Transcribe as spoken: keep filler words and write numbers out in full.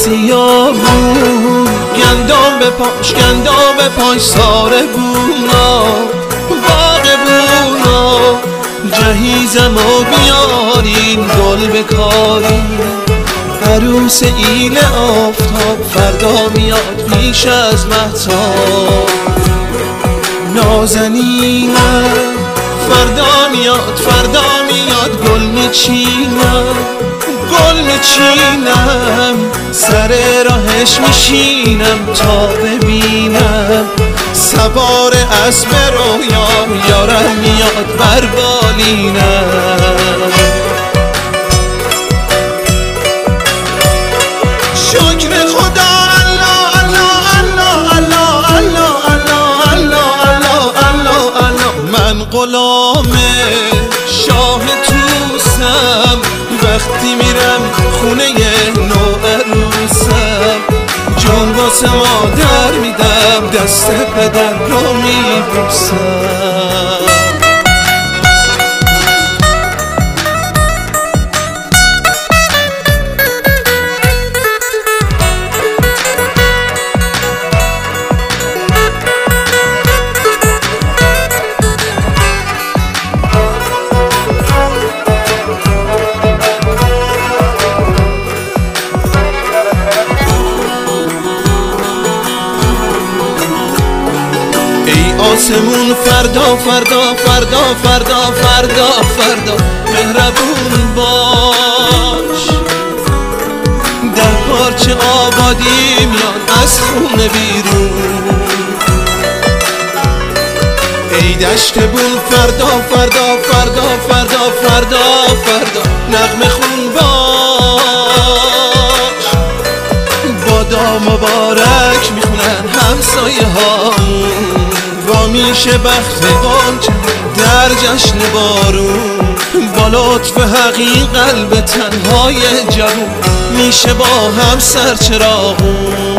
سیاهون، گندم به پاش گندم به پاش ساره بونا باغ بونا. جهیزم و بیارین گل بکارین، عروس ایل آفتاب فردا میاد پیش از مهتاب. نازنینم فردا میاد فردا میاد گل میچینم گل میچینم، سر راهش میشینم تا ببینم سوار اسب رویام یارم میاد بر بالینم. شکر خدا الله الله الله الله الله الله الله الله الله. من غلام شاه توسم، وقتی میرم خونه نو عروسم جان واسه مادر میدم، دست پدر رو میبوسم. آسمون فردا فردا فردا فردا فردا فردا مهربون باش، در پارچه آبادی میاد از خونه بیرون. ای دشت بون فردا فردا فردا فردا فردا فردا نغمه خون باش، بادا مبارک میخونن همسایه هامون. با میشه بخت غنچه در جشن بارون، با لطف حقیق قلب تنهای جوون میشه با هم سر چراغون.